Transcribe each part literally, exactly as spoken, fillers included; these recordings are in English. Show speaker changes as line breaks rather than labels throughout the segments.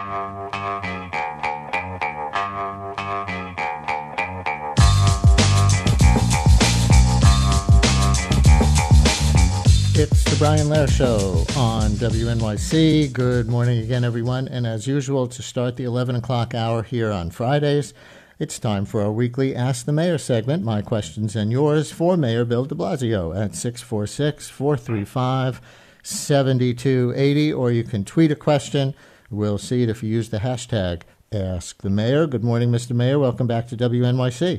It's the Brian Lehrer Show on W N Y C. Good morning again, everyone. And as usual, to start the eleven o'clock hour here on Fridays, it's time for our weekly Ask the Mayor segment, my questions and yours, for Mayor Bill de Blasio at six four six, four three five, seven two eight zero, or you can tweet a question. We'll see it if you use the hashtag Ask the Mayor. Good morning, Mister Mayor. Welcome back to W N Y C.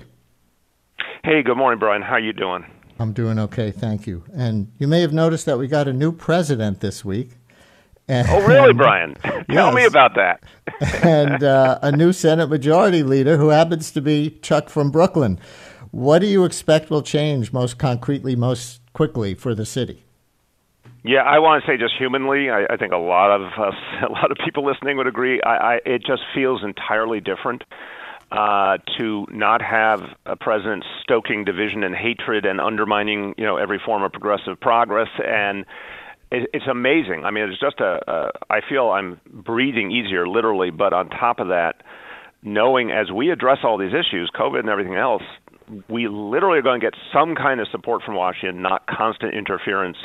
Hey, good morning, Brian. How you doing?
I'm doing okay, thank you. And you may have noticed that we got a new president this week. And,
oh, really, Brian? Tell
yes.
me about that.
and uh, a new Senate Majority Leader who happens to be Chuck from Brooklyn. What do you expect will change most concretely, most quickly for the city?
Yeah, I want to say just humanly, I, I think a lot of us, a lot of people listening would agree. I, I, it just feels entirely different. Uh, to not have a president stoking division and hatred and undermining, you know, every form of progressive progress, and it, it's amazing. I mean, it's just a, a. I feel I'm breathing easier, literally. But on top of that, knowing as we address all these issues, COVID and everything else, we literally are going to get some kind of support from Washington, not constant interference.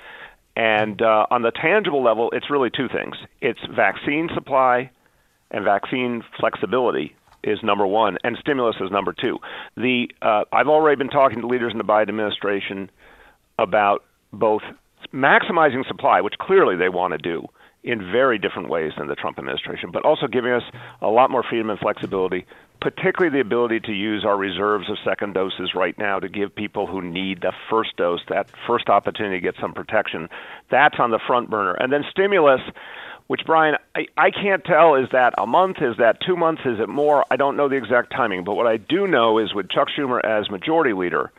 And uh, on the tangible level, it's really two things: it's vaccine supply and vaccine flexibility is number one, and stimulus is number two. The uh, I've already been talking to leaders in the Biden administration about both maximizing supply, which clearly they want to do in very different ways than the Trump administration, but also giving us a lot more freedom and flexibility, particularly the ability to use our reserves of second doses right now to give people who need the first dose that first opportunity to get some protection. That's on the front burner. And then stimulus, which, Brian, I, I can't tell, is that a month, is that two months, is it more? I don't know the exact timing. But what I do know is with Chuck Schumer as majority leader,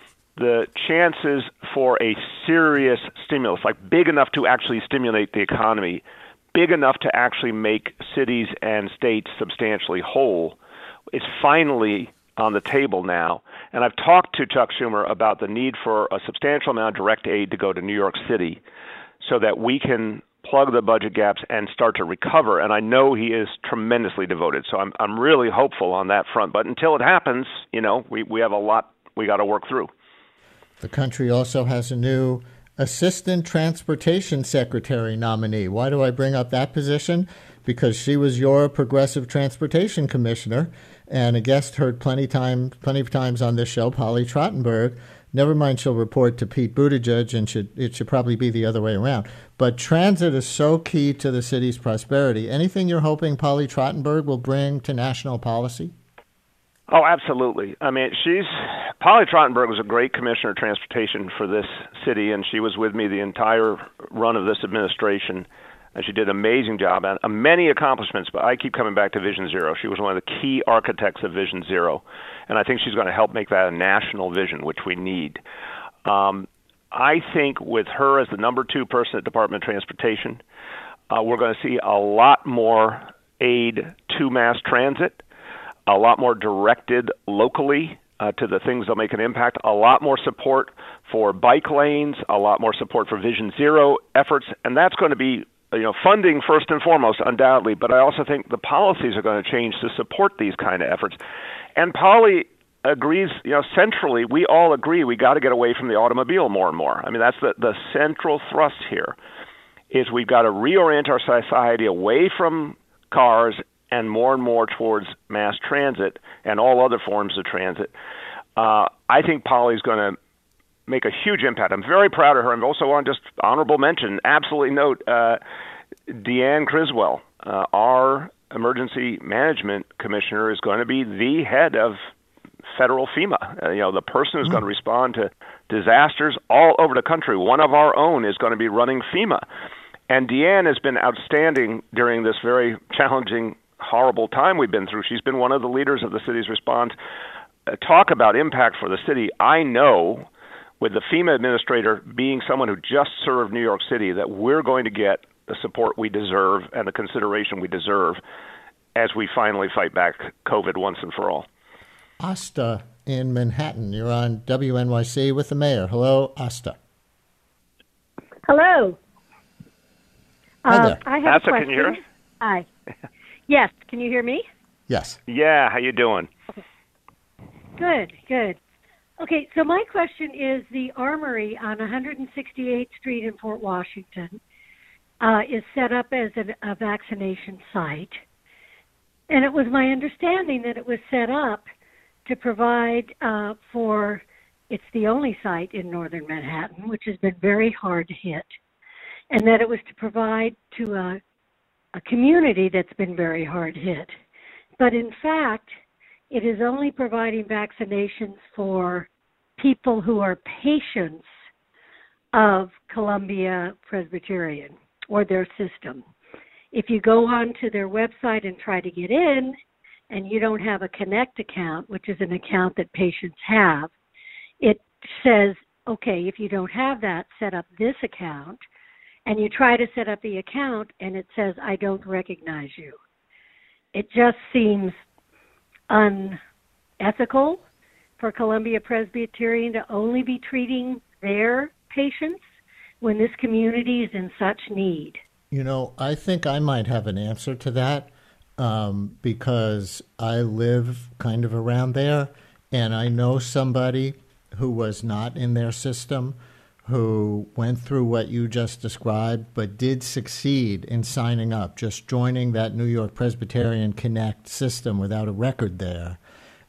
the chances for a serious stimulus, like big enough to actually stimulate the economy, big enough to actually make cities and states substantially whole, is finally on the table now. And I've talked to Chuck Schumer about the need for a substantial amount of direct aid to go to New York City so that we can plug the budget gaps and start to recover. And I know he is tremendously devoted. So I'm I'm really hopeful on that front. But until it happens, you know, we, we have a lot we got to work through.
The country also has a new Assistant Transportation Secretary nominee. Why do I bring up that position? Because she was your Progressive Transportation Commissioner, and a guest heard plenty time plenty of times on this show, Polly Trottenberg. Never mind, she'll report to Pete Buttigieg, and should it should probably be the other way around. But transit is so key to the city's prosperity. Anything you're hoping Polly Trottenberg will bring to national policy?
Oh, absolutely. I mean, she's Polly Trottenberg was a great commissioner of transportation for this city, and she was with me the entire run of this administration. And she did an amazing job and uh, many accomplishments, but I keep coming back to Vision Zero. She was one of the key architects of Vision Zero, and I think she's going to help make that a national vision, which we need. Um, I think with her as the number two person at Department of Transportation, uh, we're going to see a lot more aid to mass transit, a lot more directed locally uh, to the things that make an impact, a lot more support for bike lanes, a lot more support for Vision Zero efforts, and that's going to be you know, funding first and foremost, undoubtedly, but I also think the policies are going to change to support these kind of efforts. And Polly agrees, you know, centrally, we all agree we got to get away from the automobile more and more. I mean, that's the, the central thrust here, is we've got to reorient our society away from cars and more and more towards mass transit and all other forms of transit. Uh, I think Polly's going to make a huge impact. I'm very proud of her. I'm also on just honorable mention, absolutely note, uh, Deanne Criswell, uh, our emergency management commissioner, is going to be the head of federal FEMA. Uh, you know, the person who's mm. going to respond to disasters all over the country. One of our own is going to be running FEMA. And Deanne has been outstanding during this very challenging, horrible time we've been through. She's been one of the leaders of the city's response. Uh, talk about impact for the city. I know, with the FEMA administrator being someone who just served New York City, that we're going to get the support we deserve and the consideration we deserve as we finally fight back COVID once and for all.
Asta in Manhattan, you're on W N Y C with the mayor. Hello, Asta.
Hello.
Hi
uh,
there.
I have
Asta,
a
can you hear us?
Hi. Yes. Can you hear me?
Yes.
Yeah, how you doing?
Good, good. Okay, so my question is the Armory on one hundred sixty-eighth Street in Fort Washington uh, is set up as a, a vaccination site. And it was my understanding that it was set up to provide uh, for, it's the only site in northern Manhattan, which has been very hard hit, and that it was to provide to a, a community that's been very hard hit. But in fact, it is only providing vaccinations for people who are patients of Columbia Presbyterian or their system. If you go onto their website and try to get in and you don't have a Connect account, which is an account that patients have, it says, okay, if you don't have that, set up this account. And you try to set up the account and it says, I don't recognize you. It just seems unethical for Columbia Presbyterian to only be treating their patients when this community is in such need.
You know, I think I might have an answer to that um, because I live kind of around there, and I know somebody who was not in their system who went through what you just described, but did succeed in signing up, just joining that New York Presbyterian Connect system without a record there.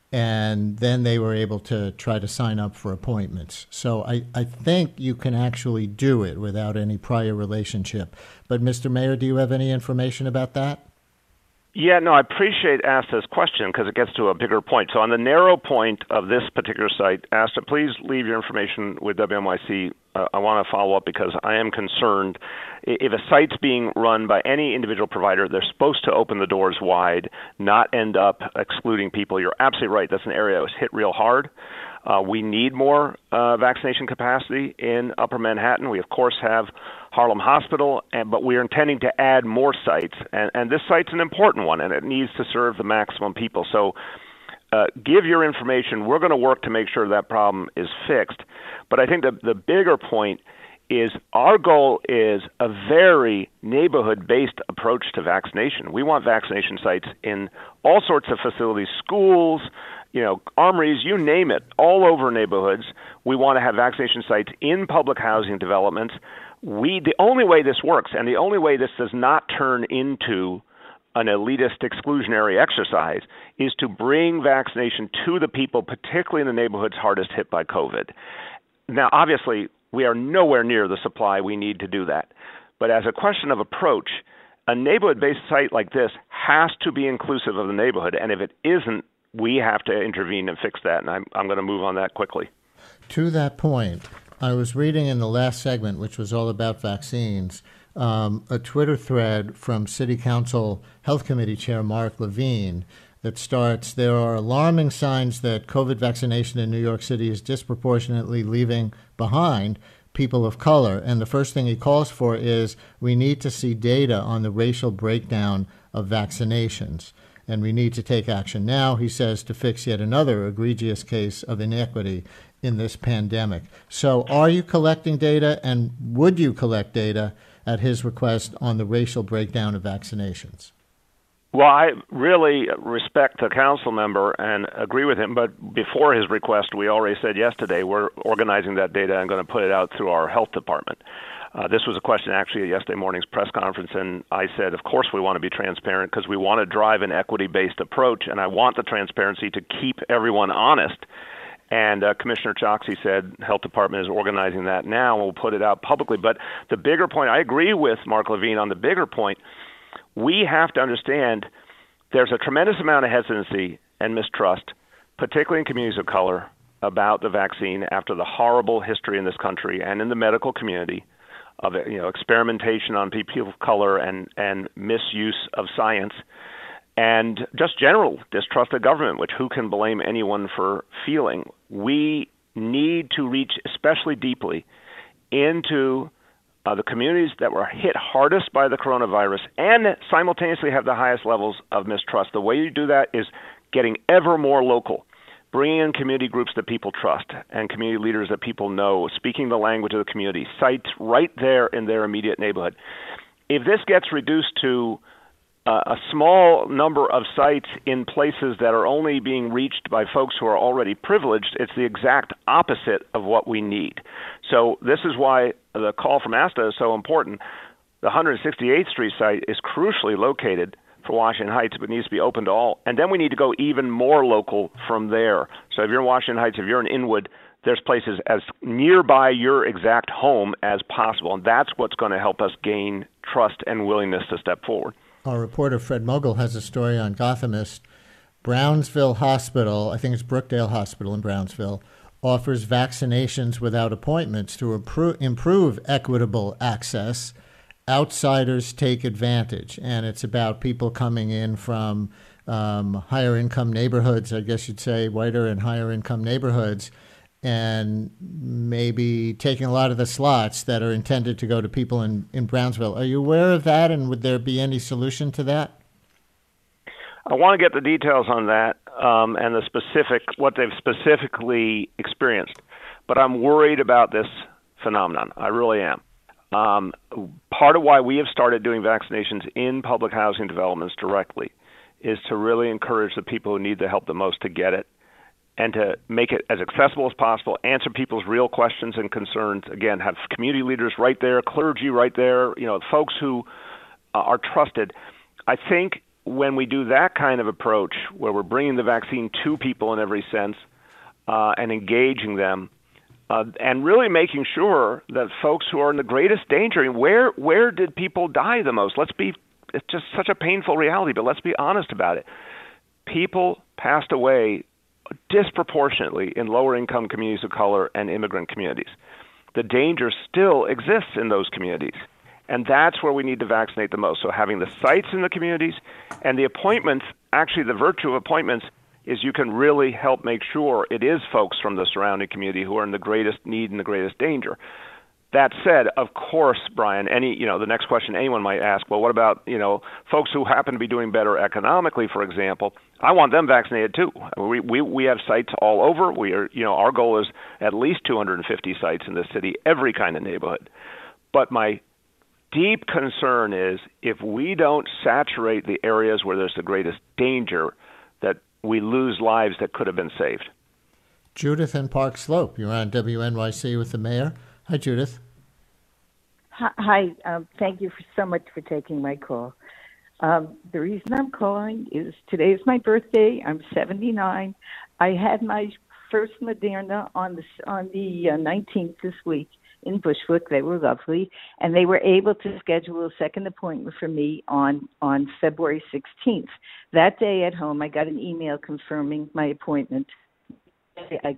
And then they were able to try to sign up for appointments. So I, I think you can actually do it without any prior relationship. But Mister Mayor, do you have any information about that?
Yeah, no, I appreciate Asta's question because it gets to a bigger point. So on the narrow point of this particular site, Asta, please leave your information with W N Y C. Uh, I want to follow up because I am concerned. If a site's being run by any individual provider, they're supposed to open the doors wide, not end up excluding people. You're absolutely right. That's an area that was hit real hard. Uh, we need more uh, vaccination capacity in Upper Manhattan. We, of course, have Harlem Hospital, and, but we are intending to add more sites. And, and this site's an important one, and it needs to serve the maximum people. So uh, give your information. We're going to work to make sure that problem is fixed. But I think the, the bigger point is our goal is a very neighborhood-based approach to vaccination. We want vaccination sites in all sorts of facilities, schools, you know, armories, you name it, all over neighborhoods. We want to have vaccination sites in public housing developments. We, the only way this works, and the only way this does not turn into an elitist exclusionary exercise, is to bring vaccination to the people, particularly in the neighborhoods hardest hit by COVID. Now, obviously, we are nowhere near the supply we need to do that. But as a question of approach, a neighborhood-based site like this has to be inclusive of the neighborhood. And if it isn't, we have to intervene and fix that. And I'm, I'm going to move on that quickly.
To that point, I was reading in the last segment, which was all about vaccines, um, a Twitter thread from City Council Health Committee Chair Mark Levine that starts, there are alarming signs that COVID vaccination in New York City is disproportionately leaving behind people of color. And the first thing he calls for is we need to see data on the racial breakdown of vaccinations. And we need to take action now, he says, to fix yet another egregious case of inequity in this pandemic. So are you collecting data, and would you collect data at his request on the racial breakdown of vaccinations?
Well, I really respect the council member and agree with him, but before his request, we already said yesterday we're organizing that data and going to put it out through our health department. Uh, this was a question actually at yesterday morning's press conference, and I said, of course we want to be transparent because we want to drive an equity-based approach, and I want the transparency to keep everyone honest. And uh, Commissioner Choksi said health department is organizing that now, and we'll put it out publicly. But the bigger point, I agree with Mark Levine on the bigger point, we have to understand there's a tremendous amount of hesitancy and mistrust, particularly in communities of color, about the vaccine after the horrible history in this country and in the medical community of you know experimentation on people of color and, and misuse of science, and just general distrust of government, which who can blame anyone for feeling. We need to reach especially deeply into Uh, the communities that were hit hardest by the coronavirus and simultaneously have the highest levels of mistrust. The way you do that is getting ever more local, bringing in community groups that people trust and community leaders that people know, speaking the language of the community, sites right there in their immediate neighborhood. If this gets reduced to uh, a small number of sites in places that are only being reached by folks who are already privileged. It's the exact opposite of what we need. So this is why the call from ASTA is so important. The one hundred sixty-eighth Street site is crucially located for Washington Heights, but needs to be open to all. And then we need to go even more local from there. So if you're in Washington Heights, if you're in Inwood, there's places as nearby your exact home as possible. And that's what's going to help us gain trust and willingness to step forward.
Our reporter, Fred Mogul, has a story on Gothamist. Brownsville Hospital, I think it's Brookdale Hospital in Brownsville, offers vaccinations without appointments to improve, improve equitable access. Outsiders take advantage, and it's about people coming in from um, higher income neighborhoods, I guess you'd say, whiter and higher income neighborhoods, and maybe taking a lot of the slots that are intended to go to people in, in Brownsville. Are you aware of that, and would there be any solution to that?
I want to get the details on that um, and the specific, what they've specifically experienced, but I'm worried about this phenomenon. I really am. Um, part of why we have started doing vaccinations in public housing developments directly is to really encourage the people who need the help the most to get it, and to make it as accessible as possible, answer people's real questions and concerns. Again, have community leaders right there, clergy right there, you know, folks who uh, are trusted. I think when we do that kind of approach, where we're bringing the vaccine to people in every sense uh, and engaging them, Uh, and really making sure that folks who are in the greatest danger, and where where did people die the most? Let's be, it's just such a painful reality, but let's be honest about it. People passed away disproportionately in lower income communities of color and immigrant communities. The danger still exists in those communities, and that's where we need to vaccinate the most. So having the sites in the communities and the appointments, actually the virtue of appointments, is you can really help make sure it is folks from the surrounding community who are in the greatest need and the greatest danger. That said, of course, Brian, any you know the next question anyone might ask, well, what about you know folks who happen to be doing better economically, for example? I want them vaccinated too. We we we have sites all over. We are you know our goal is at least two hundred fifty sites in this city, every kind of neighborhood. But my deep concern is if we don't saturate the areas where there's the greatest danger, that we lose lives that could have been saved.
Judith in Park Slope, you're on W N Y C with the mayor. Hi, Judith.
Hi. Um, thank you for so much for taking my call. Um, the reason I'm calling is today is my birthday. I'm seventy-nine. I had my first Moderna on the on the uh, nineteenth this week in Bushwick. They were lovely, and they were able to schedule a second appointment for me on, on February sixteenth. That day at home, I got an email confirming my appointment. I...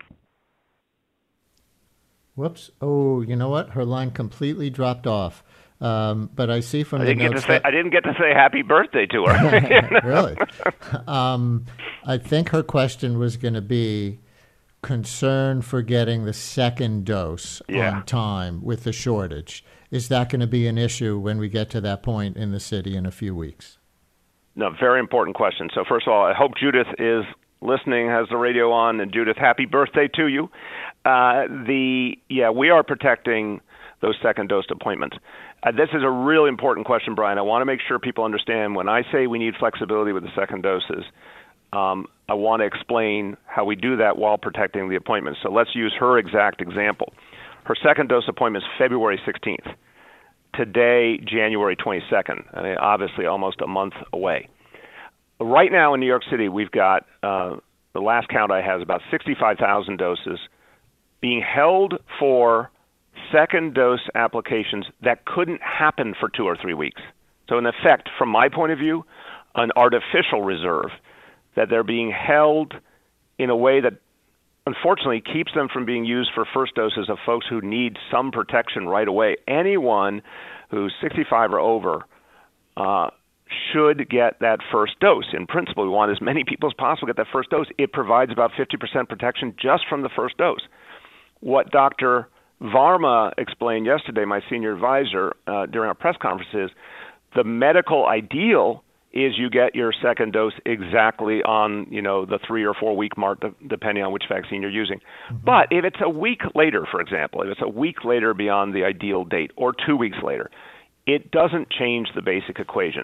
Whoops. Oh, you know what? Her line completely dropped off. Um, but I see from
I
the
didn't
notes
get to say,
that...
I didn't get to say happy birthday to her. You know?
Really? Um, I think her question was going to be concern for getting the second dose
yeah.
on time with the shortage. Is that going to be an issue when we get to that point in the city in a few weeks?
No, very important question. So first of all, I hope Judith is listening, has the radio on, and Judith, happy birthday to you. Uh, the yeah, we are protecting those second dose appointments. Uh, this is a really important question, Brian. I want to make sure people understand when I say we need flexibility with the second doses, um, I want to explain how we do that while protecting the appointments. So let's use her exact example. Her second dose appointment is February sixteenth. Today, January twenty-second, I mean, obviously almost a month away. Right now in New York City, we've got, uh, the last count I have is about sixty-five thousand doses being held for second dose applications that couldn't happen for two or three weeks. So in effect, from my point of view, an artificial reserve that they're being held in a way that unfortunately keeps them from being used for first doses of folks who need some protection right away. Anyone who's sixty-five or over uh, should get that first dose. In principle, we want as many people as possible to get that first dose. It provides about fifty percent protection just from the first dose. What Doctor Varma explained yesterday, my senior advisor, uh, during our press conference is the medical ideal is you get your second dose exactly on, you know, the three or four week mark, depending on which vaccine you're using. Mm-hmm. But if it's a week later, for example, if it's a week later beyond the ideal date or two weeks later, it doesn't change the basic equation.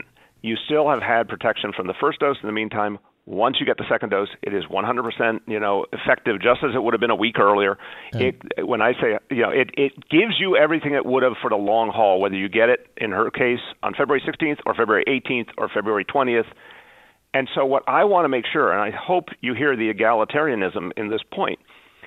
you still have had protection from the first dose. In the meantime, once you get the second dose, it is one hundred percent, you know, effective, just as it would have been a week earlier. It, when I say, you know, it, it gives you everything it would have for the long haul, whether you get it, in her case, on February sixteenth or February eighteenth or February twentieth. And so what I want to make sure, and I hope you hear the egalitarianism in this point,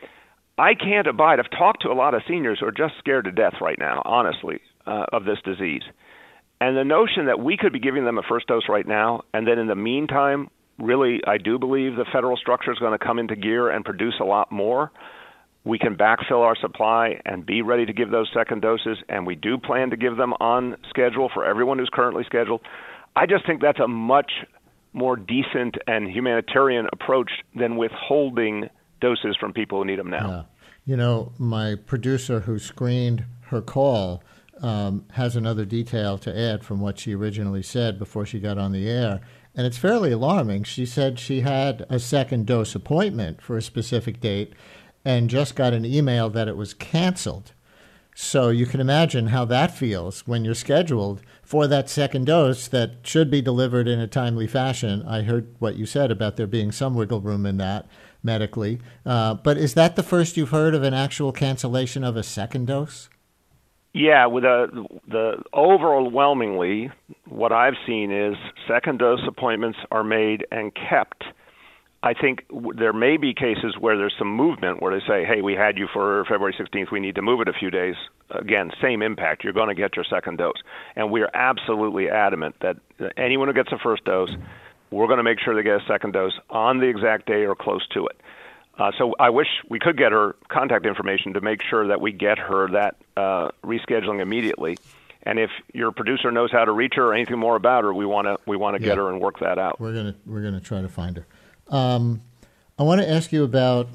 I can't abide. I've talked to a lot of seniors who are just scared to death right now, honestly, uh, of this disease. And the notion that we could be giving them a first dose right now, and then in the meantime, really, I do believe the federal structure is going to come into gear and produce a lot more. We can backfill our supply and be ready to give those second doses, and we do plan to give them on schedule for everyone who's currently scheduled. I just think that's a much more decent and humanitarian approach than withholding doses from people who need them now.
Yeah. You know, my producer who screened her call um, has another detail to add from what she originally said before she got on the air. And it's fairly alarming. She said she had a second dose appointment for a specific date and just got an email that it was canceled. So you can imagine how that feels when you're scheduled for that second dose that should be delivered in a timely fashion. I heard what you said about there being some wiggle room in that medically. Uh, but is that the first you've heard of an actual cancellation of a second dose?
Yeah, with a, the overwhelmingly, what I've seen is second dose appointments are made and kept. I think there may be cases where there's some movement where they say, hey, we had you for February sixteenth, we need to move it a few days. Again, same impact. You're going to get your second dose. And we're absolutely adamant that anyone who gets a first dose, we're going to make sure they get a second dose on the exact day or close to it. Uh, so I wish we could get her contact information to make sure that we get her that uh, rescheduling immediately. And if your producer knows how to reach her or anything more about her, we want to we want to
Yeah.
get her and work that out.
We're gonna we're gonna try to find her. Um, I want to ask you about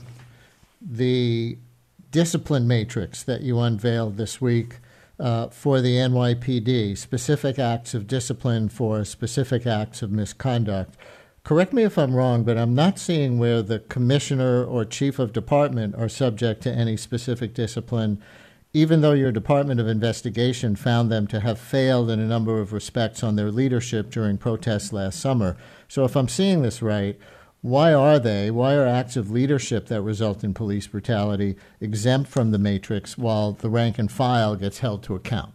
the discipline matrix that you unveiled this week uh, for the N Y P D, specific acts of discipline for specific acts of misconduct. Correct me if I'm wrong, but I'm not seeing where the commissioner or chief of department are subject to any specific discipline, even though your Department of Investigation found them to have failed in a number of respects on their leadership during protests last summer. So if I'm seeing this right, why are they, why are acts of leadership that result in police brutality exempt from the matrix while the rank and file gets held to account?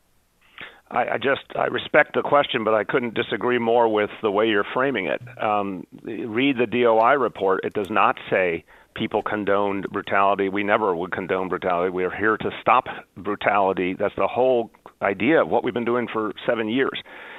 I, I just I respect the question, but I couldn't disagree more with the way you're framing it. Um, read the D O I report. It does not say people condoned brutality. We never would condone brutality. We are here to stop brutality. That's the whole idea of what we've been doing for seven years.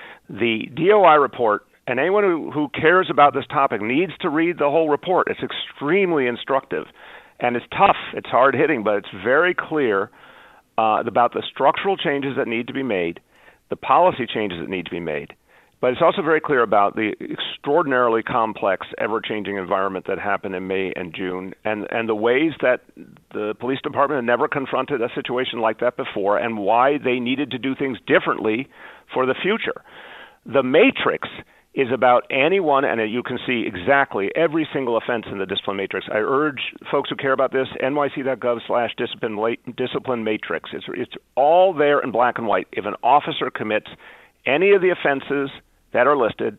The D O I report, and anyone who, who cares about this topic needs to read the whole report. It's extremely instructive, and it's tough. It's hard-hitting, but it's very clear uh, about the structural changes that need to be made, the policy changes that need to be made. But it's also very clear about the extraordinarily complex, ever-changing environment that happened in May and June, and, and the ways that the police department had never confronted a situation like that before, and why they needed to do things differently for the future. The matrix is about anyone, and you can see exactly every single offense in the discipline matrix. I urge folks who care about this, N Y C dot gov slash discipline matrix. It's, it's all there in black and white. If an officer commits any of the offenses that are listed,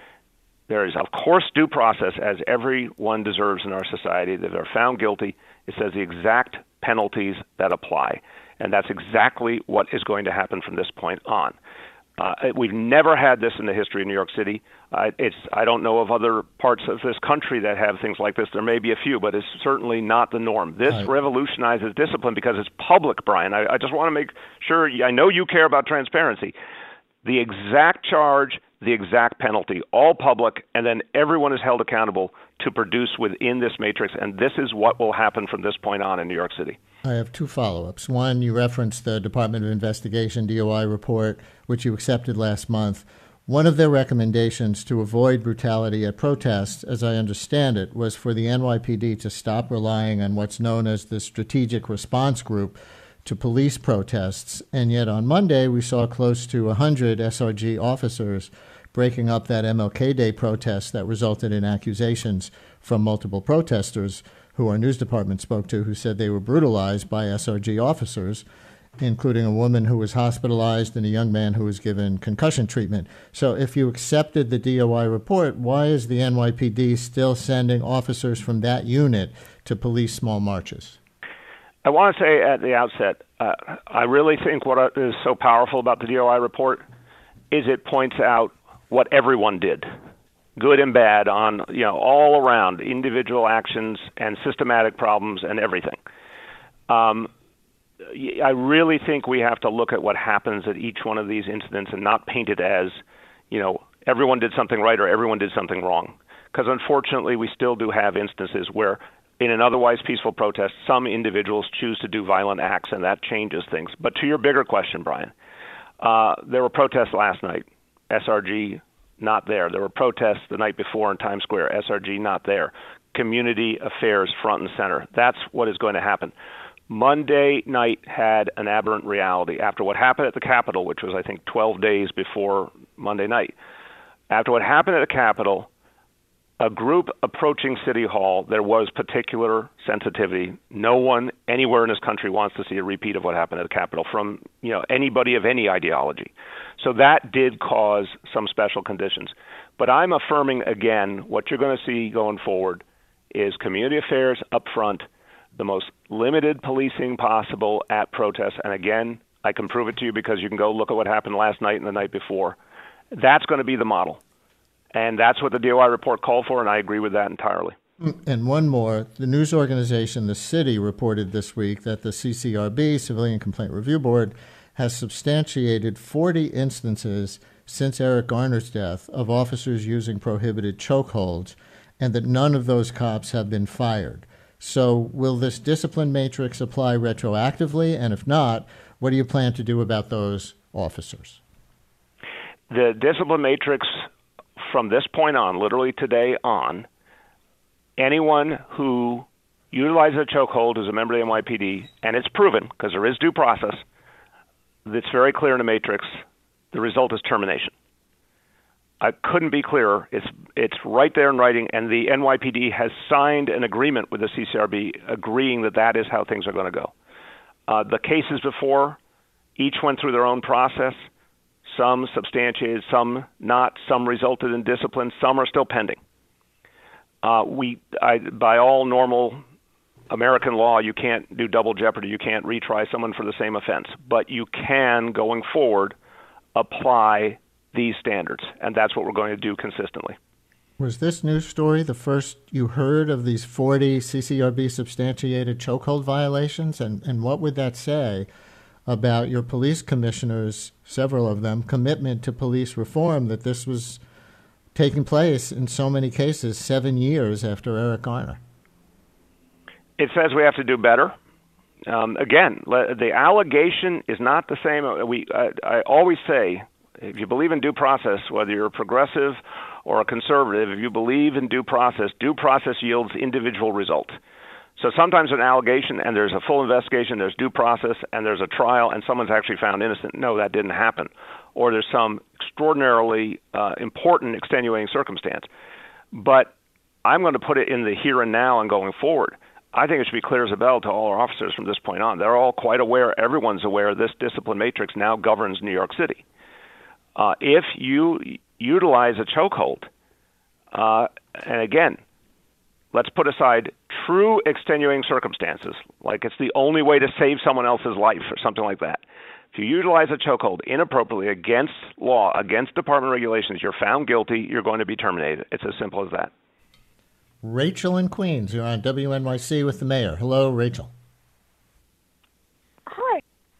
there is, of course, due process, as everyone deserves in our society. If they're found guilty, it says the exact penalties that apply. And that's exactly what is going to happen from this point on. Uh, we've never had this in the history of New York City. Uh, it's I don't know of other parts of this country that have things like this. There may be a few, but it's certainly not the norm. This
right.
revolutionizes discipline because it's public, Brian. I, I just want to make sure, I know you care about transparency. The exact charge, the exact penalty, all public, and then everyone is held accountable to produce within this matrix, and this is what will happen from this point on in New York City.
I have two follow-ups. One, you referenced the Department of Investigation D O I report, which you accepted last month. One of their recommendations to avoid brutality at protests, as I understand it, was for the N Y P D to stop relying on what's known as the Strategic Response Group to police protests. And yet on Monday, we saw close to one hundred S R G officers breaking up that M L K Day protest that resulted in accusations from multiple protesters who our news department spoke to, who said they were brutalized by S R G officers. including a woman who was hospitalized and a young man who was given concussion treatment. So if you accepted the D O I report, why is the N Y P D still sending officers from that unit to police small marches?
I want to say at the outset, uh, I really think what is so powerful about the D O I report is it points out what everyone did, good and bad, on, you know, all around, individual actions and systematic problems and everything. Um, I really think we have to look at what happens at each one of these incidents and not paint it as, you know, everyone did something right or everyone did something wrong. Because unfortunately, we still do have instances where in an otherwise peaceful protest, some individuals choose to do violent acts, and that changes things. But to your bigger question, Brian, uh, there were protests last night. S R G, not there. There were protests the night before in Times Square. S R G, not there. Community affairs front and center. That's what is going to happen. Monday night had an aberrant reality. After what happened at the Capitol, which was, I think, twelve days before Monday night, after what happened at the Capitol, a group approaching City Hall, there was particular sensitivity. No one anywhere in this country wants to see a repeat of what happened at the Capitol from, you know, anybody of any ideology. So that did cause some special conditions. But I'm affirming again, what you're going to see going forward is community affairs up front, the most limited policing possible at protests. And again, I can prove it to you because you can go look at what happened last night and the night before. That's going to be the model. And that's what the D O I report called for, and I agree with that entirely.
And one more, the news organization The City reported this week that the C C R B, Civilian Complaint Review Board, has substantiated forty instances since Eric Garner's death of officers using prohibited chokeholds, and that none of those cops have been fired. So will this discipline matrix apply retroactively? And if not, what do you plan to do about those officers?
The discipline matrix from this point on, literally today on, anyone who utilizes a chokehold is a member of the N Y P D, and it's proven, because there is due process, it's very clear in the matrix, the result is termination. I couldn't be clearer. It's it's right there in writing, and the N Y P D has signed an agreement with the C C R B agreeing that that is how things are going to go. Uh, the cases before, each went through their own process. Some substantiated, some not. Some resulted in discipline. Some are still pending. Uh, we, I, by all normal American law, you can't do double jeopardy. You can't retry someone for the same offense. But you can, going forward, apply these standards, and that's what we're going to do consistently.
Was this news story the first you heard of these forty C C R B substantiated chokehold violations? And, and what would that say about your police commissioners, several of them, commitment to police reform, that this was taking place in so many cases seven years after Eric Garner?
It says we have to do better. Um, again, le- the allegation is not the same. We, I, I always say, if you believe in due process, whether you're a progressive or a conservative, if you believe in due process, due process yields individual result. So sometimes an allegation and there's a full investigation, there's due process, and there's a trial, and someone's actually found innocent. No, that didn't happen. Or there's some extraordinarily uh, important extenuating circumstance. But I'm going to put it in the here and now and going forward. I think it should be clear as a bell to all our officers from this point on. They're all quite aware, everyone's aware, this discipline matrix now governs New York City. Uh, if you utilize a chokehold, uh, and again, let's put aside true extenuating circumstances, like it's the only way to save someone else's life or something like that. If you utilize a chokehold inappropriately against law, against department regulations, you're found guilty, you're going to be terminated. It's as simple as that.
Rachel in Queens, you're on W N Y C with the mayor. Hello, Rachel.
Hi.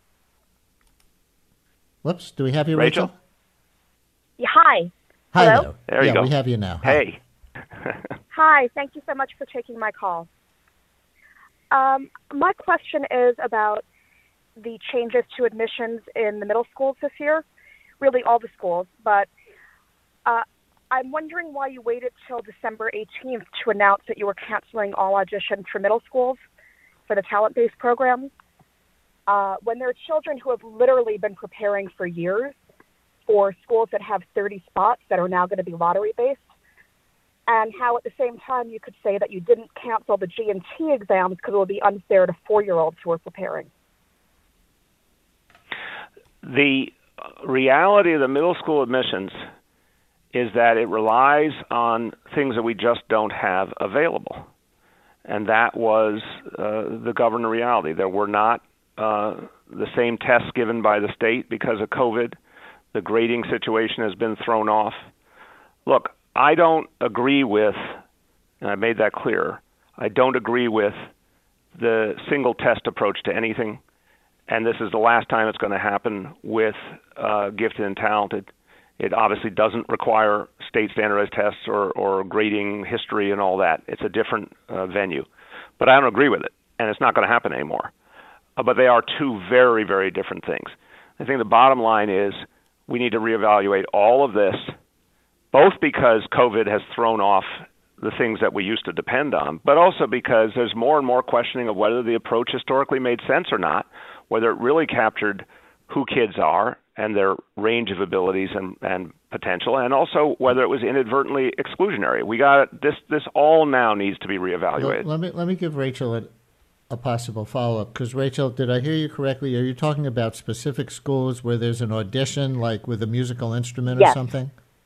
Whoops, do we have you, Rachel?
Rachel? Yeah, hi.
Hi
Hello?
there.
There you
yeah,
go.
we have you now.
Hey.
Hi, thank you so much for taking my call. Um, my question is about the changes to admissions in the middle schools this year, really all the schools, but uh, I'm wondering why you waited till December eighteenth to announce that you were canceling all auditions for middle schools for the talent-based program, uh, when there are children who have literally been preparing for years for schools that have thirty spots that are now going to be lottery-based, and how at the same time you could say that you didn't cancel the G and T exams because it would be unfair to four-year-olds who are preparing.
the reality of the middle school admissions is that it relies on things that we just don't have available. And that was uh, the governor reality. There were not uh, the same tests given by the state because of COVID. The grading situation has been thrown off. Look, I don't agree with, and I made that clear, I don't agree with the single test approach to anything. And this is the last time it's going to happen with uh, gifted and talented. It obviously doesn't require state standardized tests or, or grading history and all that. It's a different uh, venue. But I don't agree with it, and it's not going to happen anymore. Uh, but they are two very, very different things. I think the bottom line is we need to reevaluate all of this, both because COVID has thrown off the things that we used to depend on, but also because there's more and more questioning of whether the approach historically made sense or not, whether it really captured who kids are and their range of abilities and, and potential, and also whether it was inadvertently exclusionary. We got this. This all now needs to be reevaluated.
Let me let me give Rachel a, a possible follow-up, because Rachel, did I hear you correctly? Are you talking about specific schools where there's an audition, like with a musical instrument
Yes.
or something?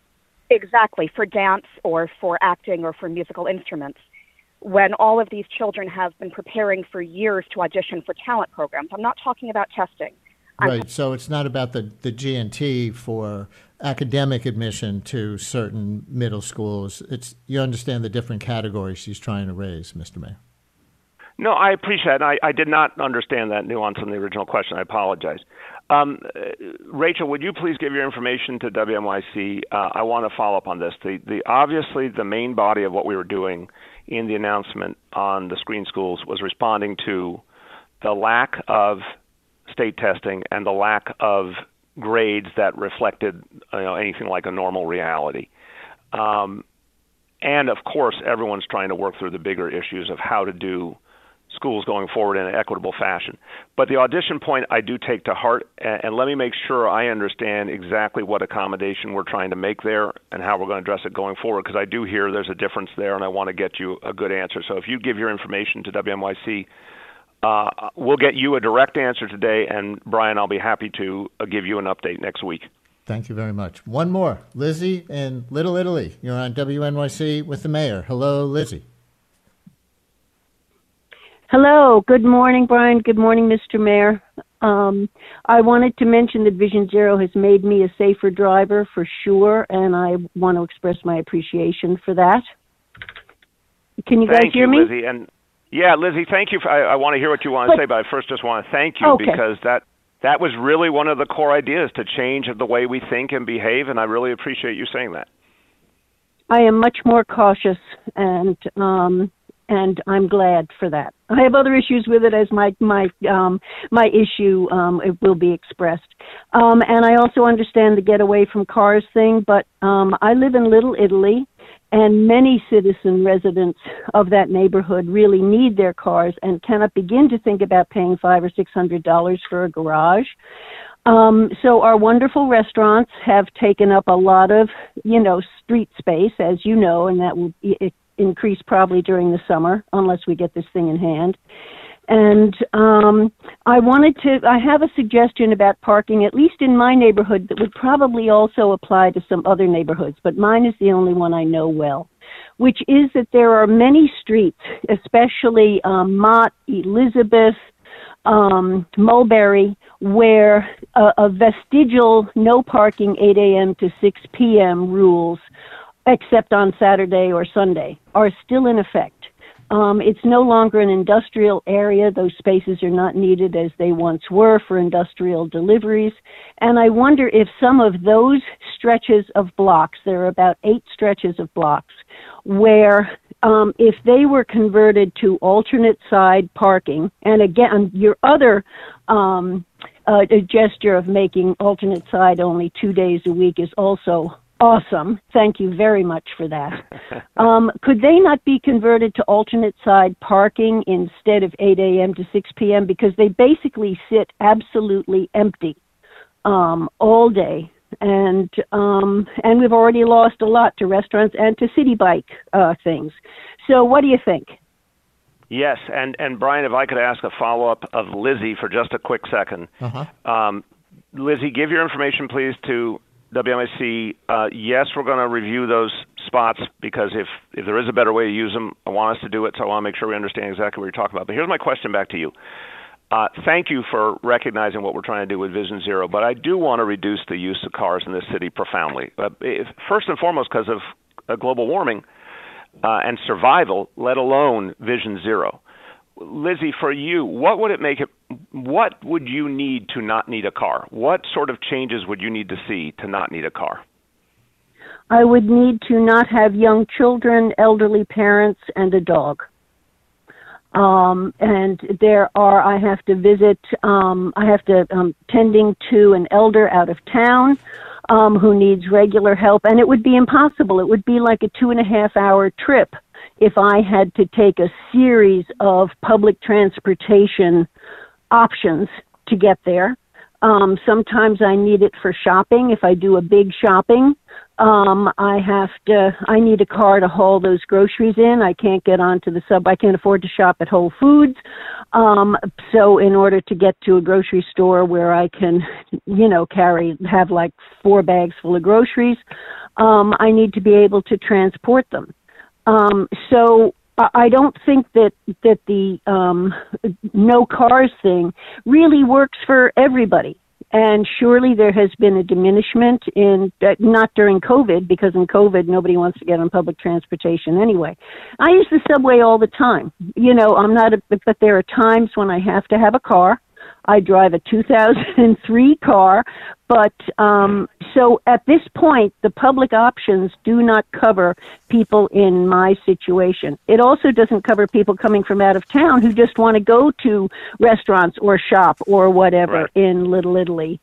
Exactly, for dance or for acting or for musical instruments. When all of these children have been preparing for years to audition for talent programs. I'm not talking about testing. I'm
Right, so it's not about the, the G and T for academic admission to certain middle schools. It's you understand the different categories she's trying to raise, Mister Mayor.
No, I appreciate it. I, I did not understand that nuance in the original question. I apologize. Um, uh, Rachel, would you please give your information to W N Y C? Uh, I want to follow up on this. The, the obviously, the main body of what we were doing in the announcement on the screen schools was responding to the lack of state testing and the lack of grades that reflected you know, anything like a normal reality. Um, and, of course, everyone's trying to work through the bigger issues of how to do schools going forward in an equitable fashion. But the audition point I do take to heart, and, and let me make sure I understand exactly what accommodation we're trying to make there and how we're going to address it going forward, because I do hear there's a difference there, and I want to get you a good answer. So if you give your information to W N Y C, uh, we'll get you a direct answer today, and Brian, I'll be happy to uh, give you an update next week.
Thank you very much. One more. Lizzie in Little Italy. You're on W N Y C with the mayor. Hello, Lizzie.
Hello. Good morning, Brian. Good morning, Mister Mayor. Um, I wanted to mention that Vision Zero has made me a safer driver for sure, and I want to express my appreciation for that. Can you
thank
guys hear
you,
me?
Lizzie. And yeah, Lizzie, thank you. For, I, I want to hear what you want to
but,
say, but I first just want to thank you
okay.
because that that was really one of the core ideas, to change the way we think and behave, and I really appreciate you saying that.
I am much more cautious, and um, and I'm glad for that. I have other issues with it, as my my um, my issue um, it will be expressed, um, and I also understand the get away from cars thing. But um, I live in Little Italy, and many citizen residents of that neighborhood really need their cars and cannot begin to think about paying five or six hundred dollars for a garage. Um, so our wonderful restaurants have taken up a lot of, you know, street space, as you know, and that will it increase probably during the summer unless we get this thing in hand. And um, I wanted to, I have a suggestion about parking, at least in my neighborhood, that would probably also apply to some other neighborhoods, but mine is the only one I know well, which is that there are many streets, especially um, Mott, Elizabeth, um, Mulberry, where a, a vestigial no parking eight a.m. to six p.m. rules, except on Saturday or Sunday, are still in effect. Um, it's no longer an industrial area. Those spaces are not needed as they once were for industrial deliveries. And I wonder if some of those stretches of blocks, there are about eight stretches of blocks, where um, if they were converted to alternate side parking, and again, your other um, uh, gesture of making alternate side only two days a week is also awesome. Thank you very much for that. Um, could they not be converted to alternate side parking instead of eight a.m. to six p.m. because they basically sit absolutely empty um, all day, and um, and we've already lost a lot to restaurants and to city bike uh, things. So what do you think?
Yes, and, and Brian, if I could ask a follow-up of Lizzie for just a quick second.
Uh-huh.
Um, Lizzie, give your information, please, to W M I C. Uh, yes, we're going to review those spots because if, if there is a better way to use them, I want us to do it, so I want to make sure we understand exactly what you're talking about. But here's my question back to you. Uh, thank you for recognizing what we're trying to do with Vision Zero, but I do want to reduce the use of cars in this city profoundly. Uh, if, first and foremost, because of uh, global warming uh, and survival, let alone Vision Zero. Lizzie, for you, what would it make it? What would you need to not need a car? What sort of changes would you need to see to not need a car?
I would need to not have young children, elderly parents, and a dog. Um, and there are, I have to visit, um, I have to, um, tending to an elder out of town, um, who needs regular help, and it would be impossible. It would be like a two and a half hour trip if I had to take a series of public transportation options to get there. Um, sometimes I need it for shopping. If I do a big shopping, um, I have to, I need a car to haul those groceries in. I can't get onto the sub, I can't afford to shop at Whole Foods. Um, so in order to get to a grocery store where I can, you know, carry, have like four bags full of groceries, um, I need to be able to transport them. Um, so I don't think that, that the um, no cars thing really works for everybody. And surely there has been a diminishment in, uh, not during COVID, because in COVID nobody wants to get on public transportation anyway. I use the subway all the time. You know, I'm not, a, but there are times when I have to have a car. I drive a two thousand three car, but um, so at this point, the public options do not cover people in my situation. It also doesn't cover people coming from out of town who just want to go to restaurants or shop or whatever
right.
in Little Italy.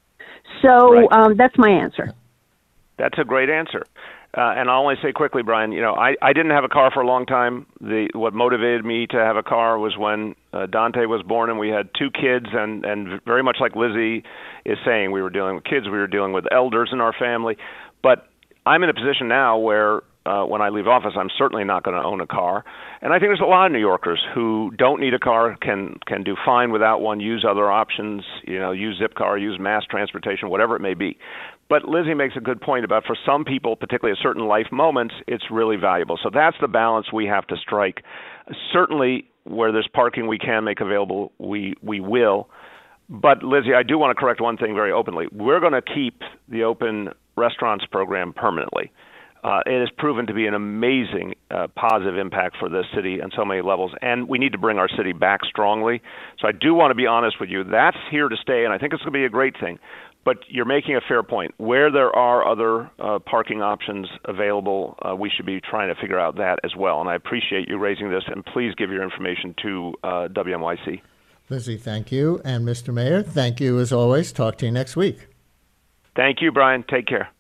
So
right.
um, that's my answer.
That's a great answer. Uh, and I'll only say quickly, Brian, you know, I, I didn't have a car for a long time. The what motivated me to have a car was when uh, Dante was born and we had two kids, and, and very much like Lizzie is saying, we were dealing with kids, we were dealing with elders in our family. But I'm in a position now where uh, when I leave office, I'm certainly not going to own a car. And I think there's a lot of New Yorkers who don't need a car, can can do fine without one, use other options, you know, use Zipcar, use mass transportation, whatever it may be. But Lizzie makes a good point about for some people, particularly at certain life moments, it's really valuable. So that's the balance we have to strike. Certainly, where there's parking we can make available, we, we will. But Lizzie, I do want to correct one thing very openly. We're going to keep the open restaurants program permanently. Uh, it has proven to be an amazing uh, positive impact for this city on so many levels, and we need to bring our city back strongly. So I do want to be honest with you. That's here to stay, and I think it's going to be a great thing. But you're making a fair point. Where there are other uh, parking options available, uh, we should be trying to figure out that as well. And I appreciate you raising this, and please give your information to uh, W M Y C.
Lizzie, thank you. And Mister Mayor, thank you as always. Talk to you next week.
Thank you, Brian. Take care.